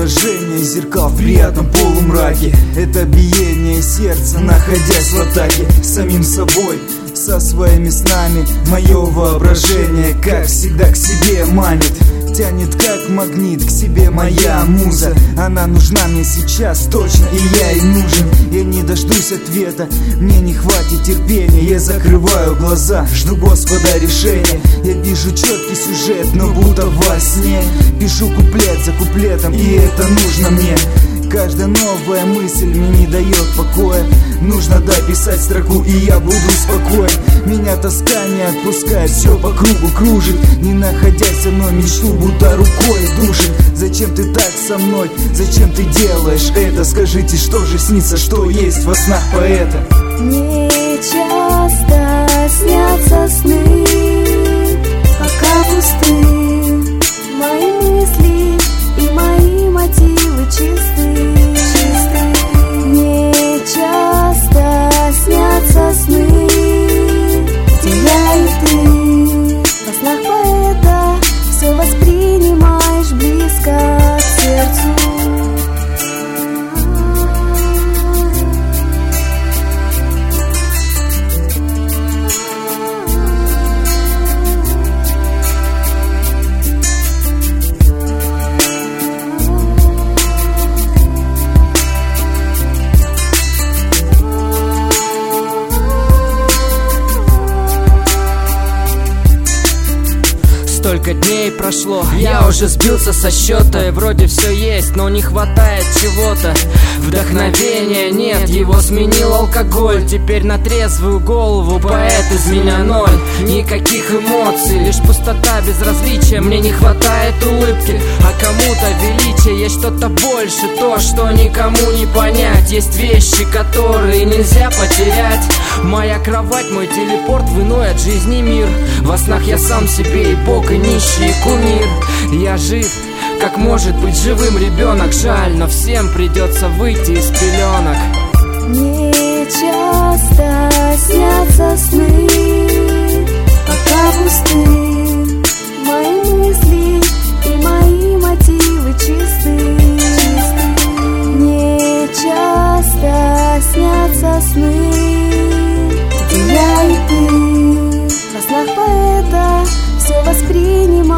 отражение зеркал в приятном полумраке. Это биение сердца, находясь в атаке с самим собой, со своими снами. Мое воображение, как всегда, к себе манит, тянет как магнит к себе моя муза. Она нужна мне сейчас точно, и я ей нужен. Я не дождусь ответа, мне не хватит терпения. Я закрываю глаза, жду Господа решения. Я вижу четкий сюжет, но будто во сне. Пишу куплет за куплетом, и это нужно мне. Каждая новая мысль мне не дает покоя. Нужно дописать строку, и я буду спокоен. Меня тоска не отпускает, все по кругу кружит, не находясь со мной, мечту будто рукой душит. Зачем ты так со мной? Зачем ты делаешь это? Скажите, что же снится, что есть во снах поэта? Мне часто снятся сны, пока пусты мои мысли и мои мотивы чисты. Мне часто снятся сны, где я и ты. Во снах поэта все воспринимаешь близко к сердцу. Столько дней прошло, я уже сбился со счета. И вроде все есть, но не хватает чего-то. Вдохновения нет, его сменил алкоголь. Теперь на трезвую голову поэт из меня ноль. Никаких эмоций, лишь пустота, безразличия. Мне не хватает улыбки, а кому-то величия. Есть что-то больше, то, что никому не понять. Есть вещи, которые нельзя потерять. Моя кровать, мой телепорт в иной от жизни мир. Во снах я сам себе и Бог, и нищий, и кумир. Я жив, как может быть живым ребенок. Жаль, но всем придется выйти из пеленок. Мне часто снятся сны, пока пусты мои мысли и мои мотивы чисты. Мне часто снятся сны, где я и ты. Во снах поэта все воспринимаешь